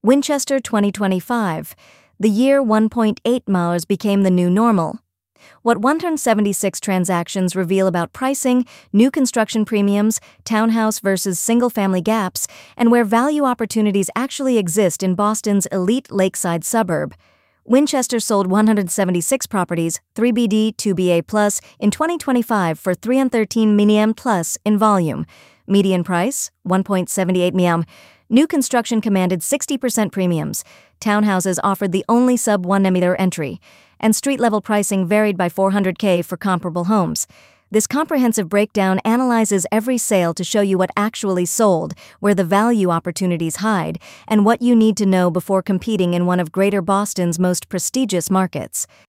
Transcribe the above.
Winchester 2025. The year 1.8 miles became the new normal. What 176 transactions reveal about pricing, new construction premiums, townhouse versus single-family gaps, and where value opportunities actually exist in Boston's elite lakeside suburb. Winchester sold 176 properties, 3BD, 2BA+, in 2025 for 313 million plus in volume. Median price, 1.78 million. New construction commanded 60% premiums. Townhouses offered the only sub-1 million entry, and street-level pricing varied by $400K for comparable homes. This comprehensive breakdown analyzes every sale to show you what actually sold, where the value opportunities hide, and what you need to know before competing in one of Greater Boston's most prestigious markets.